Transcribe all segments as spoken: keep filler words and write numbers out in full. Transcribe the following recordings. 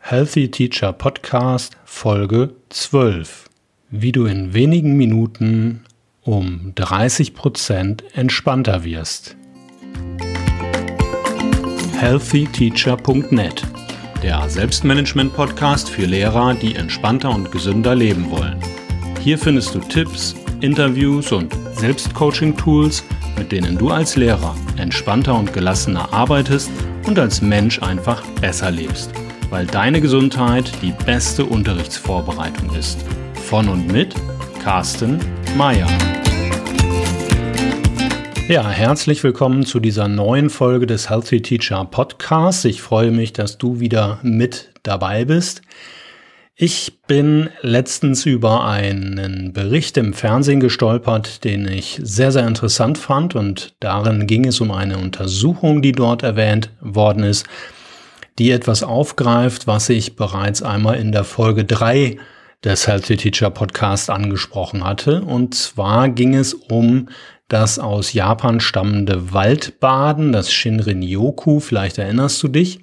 Healthy Teacher Podcast Folge zwölf. Wie du in wenigen Minuten um dreißig Prozent entspannter wirst. healthy teacher punkt net, der Selbstmanagement-Podcast für Lehrer, die entspannter und gesünder leben wollen. Hier findest du Tipps, Interviews und Selbstcoaching-Tools, mit denen du als Lehrer entspannter und gelassener arbeitest und als Mensch einfach besser lebst, weil deine Gesundheit die beste Unterrichtsvorbereitung ist. Von und mit Carsten Meyer. Ja, herzlich willkommen zu dieser neuen Folge des Healthy Teacher Podcasts. Ich freue mich, dass du wieder mit dabei bist. Ich bin letztens über einen Bericht im Fernsehen gestolpert, den ich sehr, sehr interessant fand, und darin ging es um eine Untersuchung, die dort erwähnt worden ist, die etwas aufgreift, was ich bereits einmal in der Folge drei des Healthy Teacher Podcast angesprochen hatte. Und zwar ging es um das aus Japan stammende Waldbaden, das Shinrin-yoku, vielleicht erinnerst du dich.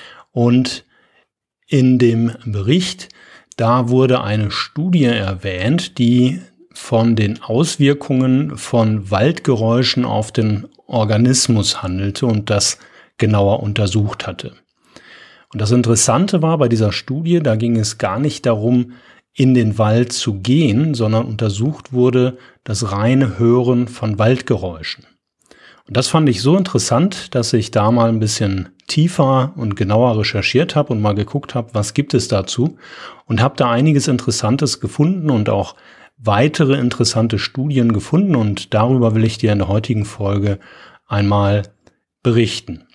Und in dem Bericht, da wurde eine Studie erwähnt, die von den Auswirkungen von Waldgeräuschen auf den Organismus handelte und das genauer untersucht hatte. Und das Interessante war bei dieser Studie, da ging es gar nicht darum, in den Wald zu gehen, sondern untersucht wurde das reine Hören von Waldgeräuschen. Und das fand ich so interessant, dass ich da mal ein bisschen tiefer und genauer recherchiert habe und mal geguckt habe, was gibt es dazu, und habe da einiges Interessantes gefunden und auch weitere interessante Studien gefunden, und darüber will ich dir in der heutigen Folge einmal berichten.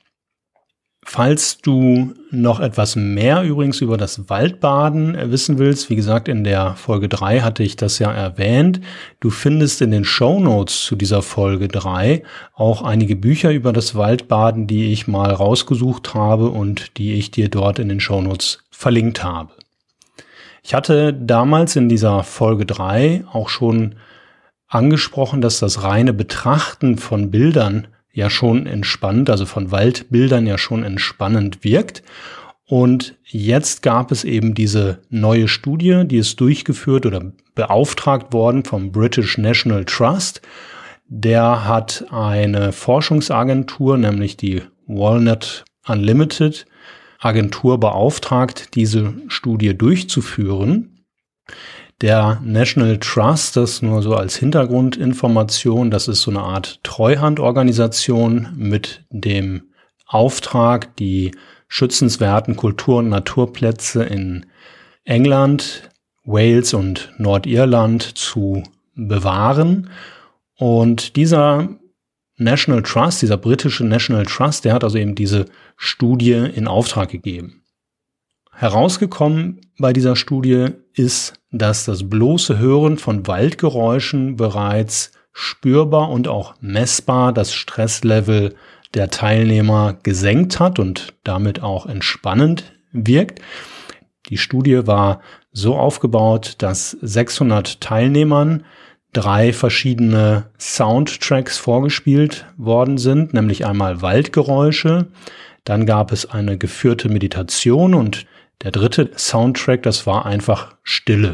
Falls du noch etwas mehr übrigens über das Waldbaden wissen willst, wie gesagt, in der Folge drei hatte ich das ja erwähnt. Du findest in den Shownotes zu dieser Folge drei auch einige Bücher über das Waldbaden, die ich mal rausgesucht habe und die ich dir dort in den Shownotes verlinkt habe. Ich hatte damals in dieser Folge drei auch schon angesprochen, dass das reine Betrachten von Bildern ja schon entspannt, also von Waldbildern ja schon entspannend wirkt. Und jetzt gab es eben diese neue Studie, die ist durchgeführt oder beauftragt worden vom British National Trust. Der hat eine Forschungsagentur, nämlich die Walnut Unlimited Agentur, beauftragt, diese Studie durchzuführen. Der National Trust, das nur so als Hintergrundinformation, das ist so eine Art Treuhandorganisation mit dem Auftrag, die schützenswerten Kultur- und Naturplätze in England, Wales und Nordirland zu bewahren. Und dieser National Trust, dieser britische National Trust, der hat also eben diese Studie in Auftrag gegeben. Herausgekommen bei dieser Studie ist, dass das bloße Hören von Waldgeräuschen bereits spürbar und auch messbar das Stresslevel der Teilnehmer gesenkt hat und damit auch entspannend wirkt. Die Studie war so aufgebaut, dass sechshundert Teilnehmern drei verschiedene Soundtracks vorgespielt worden sind, nämlich einmal Waldgeräusche, dann gab es eine geführte Meditation und der dritte Soundtrack, das war einfach Stille.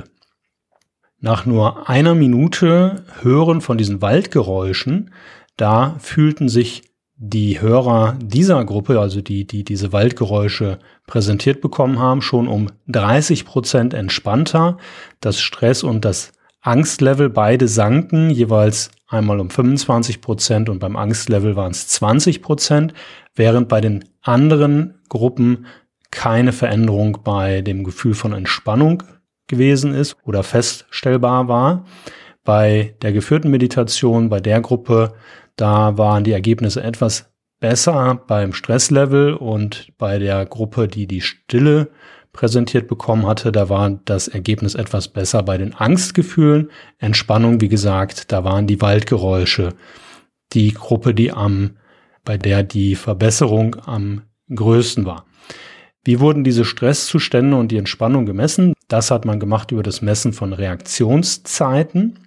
Nach nur einer Minute Hören von diesen Waldgeräuschen, da fühlten sich die Hörer dieser Gruppe, also die, die diese Waldgeräusche präsentiert bekommen haben, schon um dreißig Prozent entspannter. Das Stress- und das Angstlevel beide sanken, jeweils einmal um fünfundzwanzig Prozent und beim Angstlevel waren es zwanzig Prozent, während bei den anderen Gruppen keine Veränderung bei dem Gefühl von Entspannung gewesen ist oder feststellbar war. Bei der geführten Meditation, bei der Gruppe, da waren die Ergebnisse etwas besser beim Stresslevel, und bei der Gruppe, die die Stille präsentiert bekommen hatte, da war das Ergebnis etwas besser bei den Angstgefühlen. Entspannung, wie gesagt, da waren die Waldgeräusche die Gruppe, die am, bei der die Verbesserung am größten war. Wie wurden diese Stresszustände und die Entspannung gemessen? Das hat man gemacht über das Messen von Reaktionszeiten.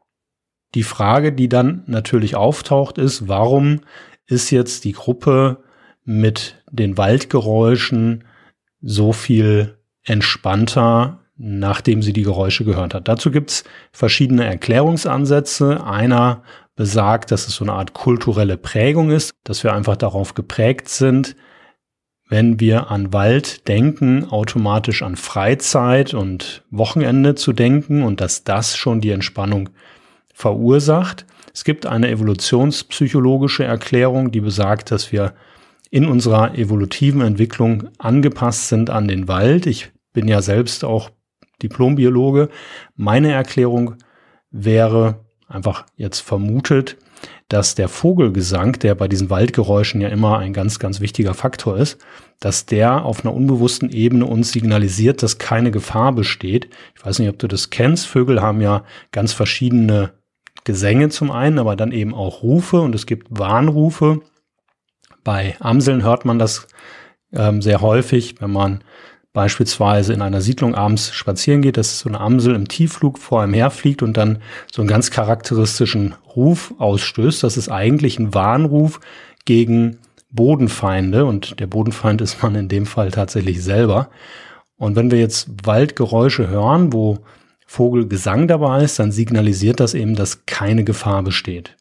Die Frage, die dann natürlich auftaucht, ist, warum ist jetzt die Gruppe mit den Waldgeräuschen so viel entspannter, nachdem sie die Geräusche gehört hat. Dazu gibt es verschiedene Erklärungsansätze. Einer besagt, dass es so eine Art kulturelle Prägung ist, dass wir einfach darauf geprägt sind, wenn wir an Wald denken, automatisch an Freizeit und Wochenende zu denken und dass das schon die Entspannung verursacht. Es gibt eine evolutionspsychologische Erklärung, die besagt, dass wir in unserer evolutiven Entwicklung angepasst sind an den Wald. Ich bin ja selbst auch Diplombiologe. Meine Erklärung wäre einfach jetzt vermutet, dass der Vogelgesang, der bei diesen Waldgeräuschen ja immer ein ganz, ganz wichtiger Faktor ist, dass der auf einer unbewussten Ebene uns signalisiert, dass keine Gefahr besteht. Ich weiß nicht, ob du das kennst. Vögel haben ja ganz verschiedene Gesänge zum einen, aber dann eben auch Rufe und es gibt Warnrufe. Bei Amseln hört man das ähm, sehr häufig, wenn man beispielsweise in einer Siedlung abends spazieren geht, dass so eine Amsel im Tiefflug vor einem herfliegt und dann so einen ganz charakteristischen Ruf ausstößt. Das ist eigentlich ein Warnruf gegen Bodenfeinde und der Bodenfeind ist man in dem Fall tatsächlich selber. Und wenn wir jetzt Waldgeräusche hören, wo Vogelgesang dabei ist, dann signalisiert das eben, dass keine Gefahr besteht.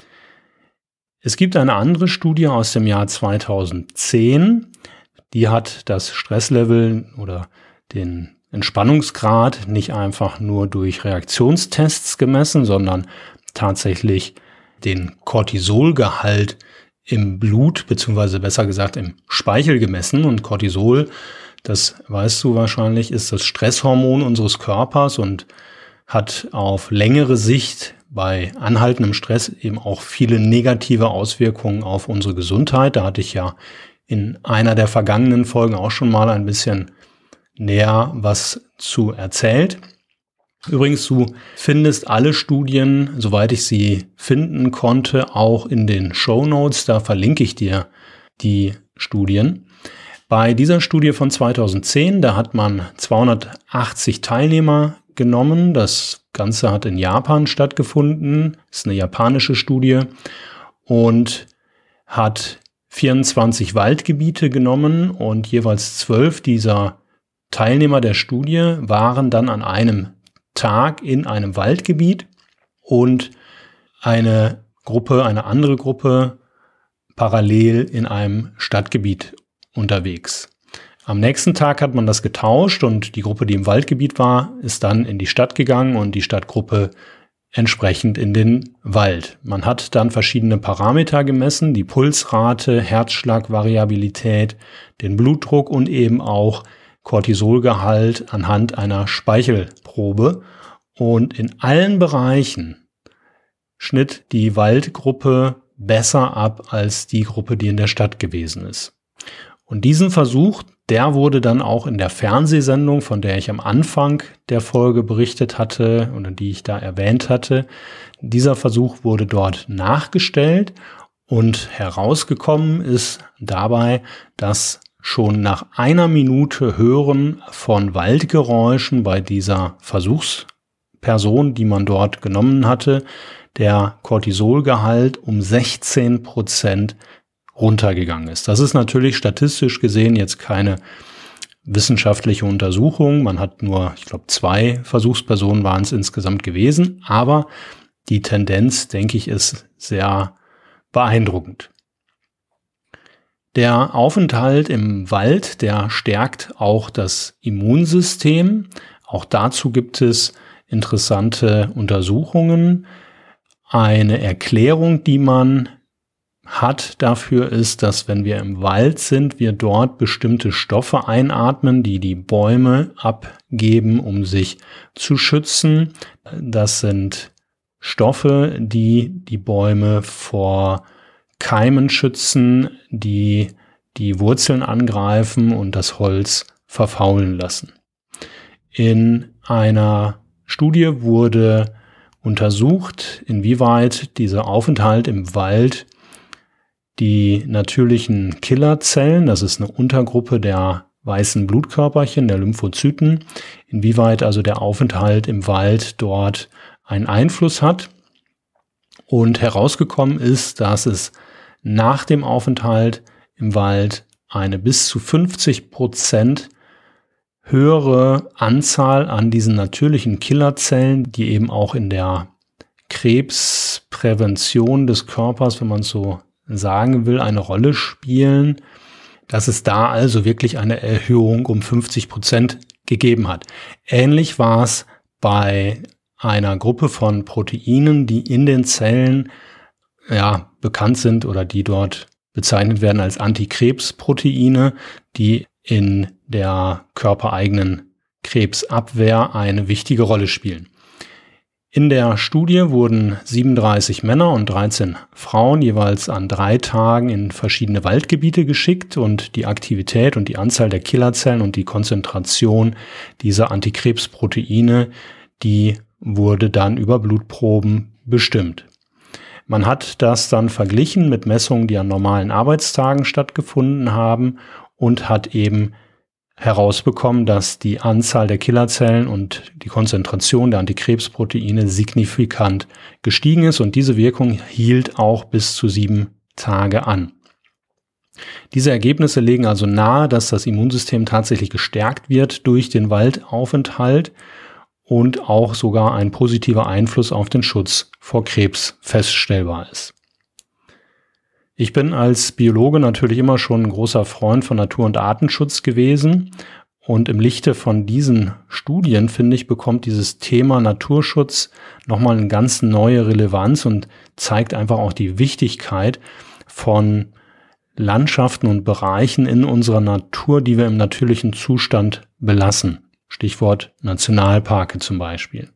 Es gibt eine andere Studie aus dem Jahr zweitausendzehn, die hat das Stresslevel oder den Entspannungsgrad nicht einfach nur durch Reaktionstests gemessen, sondern tatsächlich den Cortisolgehalt im Blut, beziehungsweise besser gesagt im Speichel gemessen. Und Cortisol, das weißt du wahrscheinlich, ist das Stresshormon unseres Körpers und hat auf längere Sicht bei anhaltendem Stress eben auch viele negative Auswirkungen auf unsere Gesundheit. Da hatte ich ja in einer der vergangenen Folgen auch schon mal ein bisschen näher was zu erzählt. Übrigens, du findest alle Studien, soweit ich sie finden konnte, auch in den Shownotes. Da verlinke ich dir die Studien. Bei dieser Studie von zweitausendzehn, da hat man zweihundertachtzig Teilnehmer genommen. Das Ganze hat in Japan stattgefunden. Das ist eine japanische Studie und hat vierundzwanzig Waldgebiete genommen und jeweils zwölf dieser Teilnehmer der Studie waren dann an einem Tag in einem Waldgebiet und eine Gruppe, eine andere Gruppe parallel in einem Stadtgebiet unterwegs. Am nächsten Tag hat man das getauscht und die Gruppe, die im Waldgebiet war, ist dann in die Stadt gegangen und die Stadtgruppe entsprechend in den Wald. Man hat dann verschiedene Parameter gemessen, die Pulsrate, Herzschlagvariabilität, den Blutdruck und eben auch Cortisolgehalt anhand einer Speichelprobe. Und in allen Bereichen schnitt die Waldgruppe besser ab als die Gruppe, die in der Stadt gewesen ist. Und diesen Versuch, der wurde dann auch in der Fernsehsendung, von der ich am Anfang der Folge berichtet hatte oder die ich da erwähnt hatte, dieser Versuch wurde dort nachgestellt und herausgekommen ist dabei, dass schon nach einer Minute Hören von Waldgeräuschen bei dieser Versuchsperson, die man dort genommen hatte, der Cortisolgehalt um sechzehn Prozent runtergegangen ist. Das ist natürlich statistisch gesehen jetzt keine wissenschaftliche Untersuchung. Man hat nur, ich glaube, zwei Versuchspersonen waren es insgesamt gewesen, aber die Tendenz, denke ich, ist sehr beeindruckend. Der Aufenthalt im Wald, der stärkt auch das Immunsystem. Auch dazu gibt es interessante Untersuchungen. Eine Erklärung, die man hat dafür ist, dass wenn wir im Wald sind, wir dort bestimmte Stoffe einatmen, die die Bäume abgeben, um sich zu schützen. Das sind Stoffe, die die Bäume vor Keimen schützen, die die Wurzeln angreifen und das Holz verfaulen lassen. In einer Studie wurde untersucht, inwieweit dieser Aufenthalt im Wald die natürlichen Killerzellen, das ist eine Untergruppe der weißen Blutkörperchen, der Lymphozyten, inwieweit also der Aufenthalt im Wald dort einen Einfluss hat. Und herausgekommen ist, dass es nach dem Aufenthalt im Wald eine bis zu fünfzig Prozent höhere Anzahl an diesen natürlichen Killerzellen, die eben auch in der Krebsprävention des Körpers, wenn man es so sagen will, eine Rolle spielen, dass es da also wirklich eine Erhöhung um fünfzig Prozent gegeben hat. Ähnlich war es bei einer Gruppe von Proteinen, die in den Zellen ja, bekannt sind oder die dort bezeichnet werden als Antikrebsproteine, die in der körpereigenen Krebsabwehr eine wichtige Rolle spielen. In der Studie wurden siebenunddreißig Männer und dreizehn Frauen jeweils an drei Tagen in verschiedene Waldgebiete geschickt und die Aktivität und die Anzahl der Killerzellen und die Konzentration dieser Antikrebsproteine, die wurde dann über Blutproben bestimmt. Man hat das dann verglichen mit Messungen, die an normalen Arbeitstagen stattgefunden haben und hat eben herausbekommen, dass die Anzahl der Killerzellen und die Konzentration der Antikrebsproteine signifikant gestiegen ist und diese Wirkung hielt auch bis zu sieben Tage an. Diese Ergebnisse legen also nahe, dass das Immunsystem tatsächlich gestärkt wird durch den Waldaufenthalt und auch sogar ein positiver Einfluss auf den Schutz vor Krebs feststellbar ist. Ich bin als Biologe natürlich immer schon ein großer Freund von Natur- und Artenschutz gewesen und im Lichte von diesen Studien, finde ich, bekommt dieses Thema Naturschutz nochmal eine ganz neue Relevanz und zeigt einfach auch die Wichtigkeit von Landschaften und Bereichen in unserer Natur, die wir im natürlichen Zustand belassen. Stichwort Nationalparke zum Beispiel.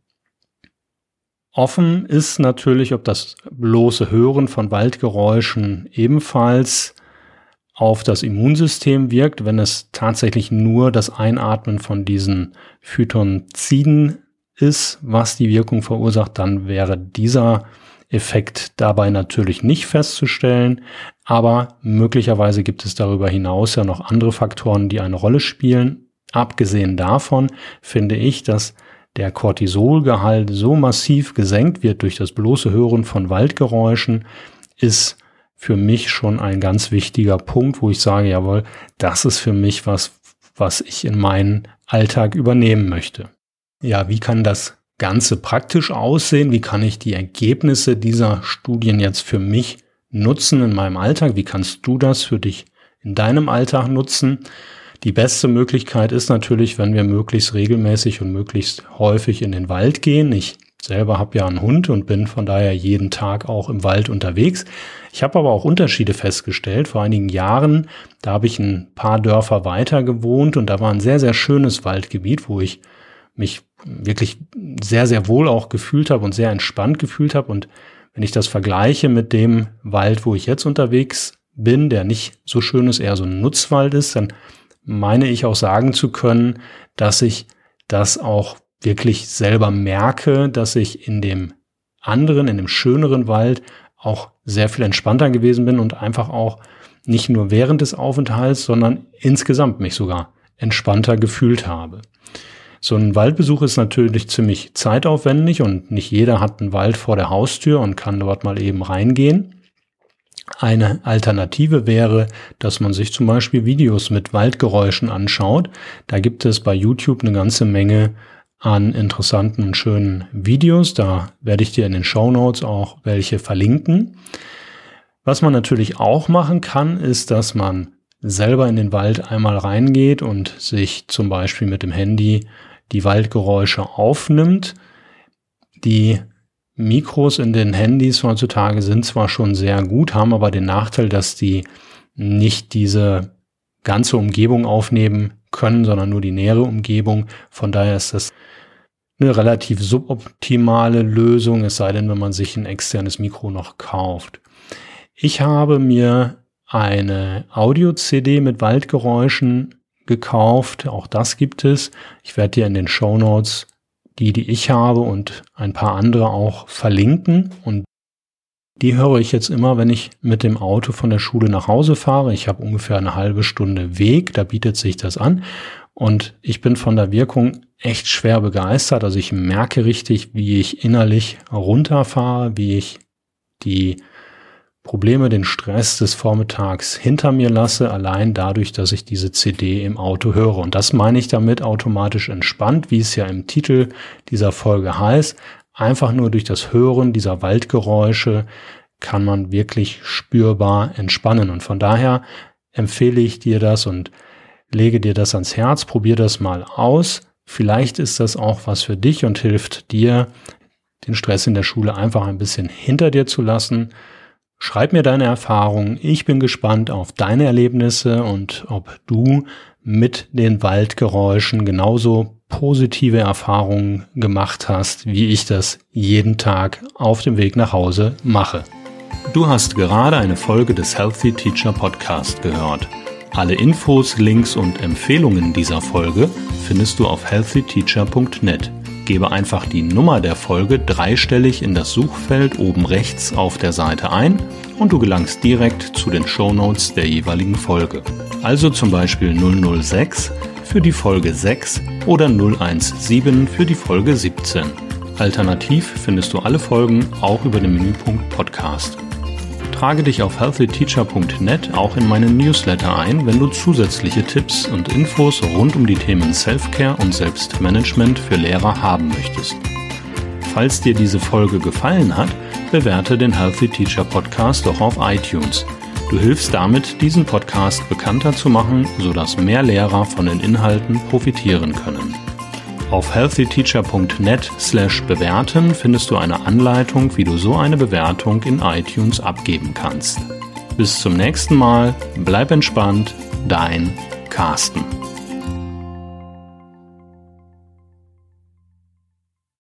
Offen ist natürlich, ob das bloße Hören von Waldgeräuschen ebenfalls auf das Immunsystem wirkt, wenn es tatsächlich nur das Einatmen von diesen Phytonziden ist, was die Wirkung verursacht, dann wäre dieser Effekt dabei natürlich nicht festzustellen, aber möglicherweise gibt es darüber hinaus ja noch andere Faktoren, die eine Rolle spielen. Abgesehen davon finde ich, dass der Cortisolgehalt so massiv gesenkt wird durch das bloße Hören von Waldgeräuschen, ist für mich schon ein ganz wichtiger Punkt, wo ich sage, jawohl, das ist für mich was, was ich in meinen Alltag übernehmen möchte. Ja, wie kann das Ganze praktisch aussehen? Wie kann ich die Ergebnisse dieser Studien jetzt für mich nutzen in meinem Alltag? Wie kannst du das für dich in deinem Alltag nutzen? Die beste Möglichkeit ist natürlich, wenn wir möglichst regelmäßig und möglichst häufig in den Wald gehen. Ich selber habe ja einen Hund und bin von daher jeden Tag auch im Wald unterwegs. Ich habe aber auch Unterschiede festgestellt. Vor einigen Jahren, da habe ich ein paar Dörfer weiter gewohnt und da war ein sehr, sehr schönes Waldgebiet, wo ich mich wirklich sehr, sehr wohl auch gefühlt habe und sehr entspannt gefühlt habe. Und wenn ich das vergleiche mit dem Wald, wo ich jetzt unterwegs bin, der nicht so schön ist, eher so ein Nutzwald ist, dann meine ich auch sagen zu können, dass ich das auch wirklich selber merke, dass ich in dem anderen, in dem schöneren Wald auch sehr viel entspannter gewesen bin und einfach auch nicht nur während des Aufenthalts, sondern insgesamt mich sogar entspannter gefühlt habe. So ein Waldbesuch ist natürlich ziemlich zeitaufwendig und nicht jeder hat einen Wald vor der Haustür und kann dort mal eben reingehen. Eine Alternative wäre, dass man sich zum Beispiel Videos mit Waldgeräuschen anschaut. Da gibt es bei YouTube eine ganze Menge an interessanten und schönen Videos. Da werde ich dir in den Shownotes auch welche verlinken. Was man natürlich auch machen kann, ist, dass man selber in den Wald einmal reingeht und sich zum Beispiel mit dem Handy die Waldgeräusche aufnimmt. Die Mikros in den Handys heutzutage sind zwar schon sehr gut, haben aber den Nachteil, dass die nicht diese ganze Umgebung aufnehmen können, sondern nur die nähere Umgebung. Von daher ist das eine relativ suboptimale Lösung, es sei denn, wenn man sich ein externes Mikro noch kauft. Ich habe mir eine Audio-C D mit Waldgeräuschen gekauft, auch das gibt es. Ich werde dir in den Shownotes die, die ich habe und ein paar andere auch verlinken. Und die höre ich jetzt immer, wenn ich mit dem Auto von der Schule nach Hause fahre. Ich habe ungefähr eine halbe Stunde Weg, da bietet sich das an. Und ich bin von der Wirkung echt schwer begeistert. Also ich merke richtig, wie ich innerlich runterfahre, wie ich die Probleme, den Stress des Vormittags hinter mir lasse, allein dadurch, dass ich diese C D im Auto höre. Und das meine ich damit automatisch entspannt, wie es ja im Titel dieser Folge heißt. Einfach nur durch das Hören dieser Waldgeräusche kann man wirklich spürbar entspannen. Und von daher empfehle ich dir das und lege dir das ans Herz. Probier das mal aus. Vielleicht ist das auch was für dich und hilft dir, den Stress in der Schule einfach ein bisschen hinter dir zu lassen. Schreib mir deine Erfahrungen. Ich bin gespannt auf deine Erlebnisse und ob du mit den Waldgeräuschen genauso positive Erfahrungen gemacht hast, wie ich das jeden Tag auf dem Weg nach Hause mache. Du hast gerade eine Folge des Healthy Teacher Podcast gehört. Alle Infos, Links und Empfehlungen dieser Folge findest du auf healthy teacher punkt net. Gebe einfach die Nummer der Folge dreistellig in das Suchfeld oben rechts auf der Seite ein und du gelangst direkt zu den Shownotes der jeweiligen Folge. Also zum Beispiel null null sechs für die Folge sechs oder null eins sieben für die Folge siebzehn. Alternativ findest du alle Folgen auch über den Menüpunkt Podcast. Trage dich auf healthy teacher punkt net auch in meinen Newsletter ein, wenn du zusätzliche Tipps und Infos rund um die Themen Self-Care und Selbstmanagement für Lehrer haben möchtest. Falls dir diese Folge gefallen hat, bewerte den Healthy Teacher Podcast doch auf iTunes. Du hilfst damit, diesen Podcast bekannter zu machen, sodass mehr Lehrer von den Inhalten profitieren können. Auf healthy teacher punkt net slash bewerten findest du eine Anleitung, wie du so eine Bewertung in iTunes abgeben kannst. Bis zum nächsten Mal, bleib entspannt, dein Carsten.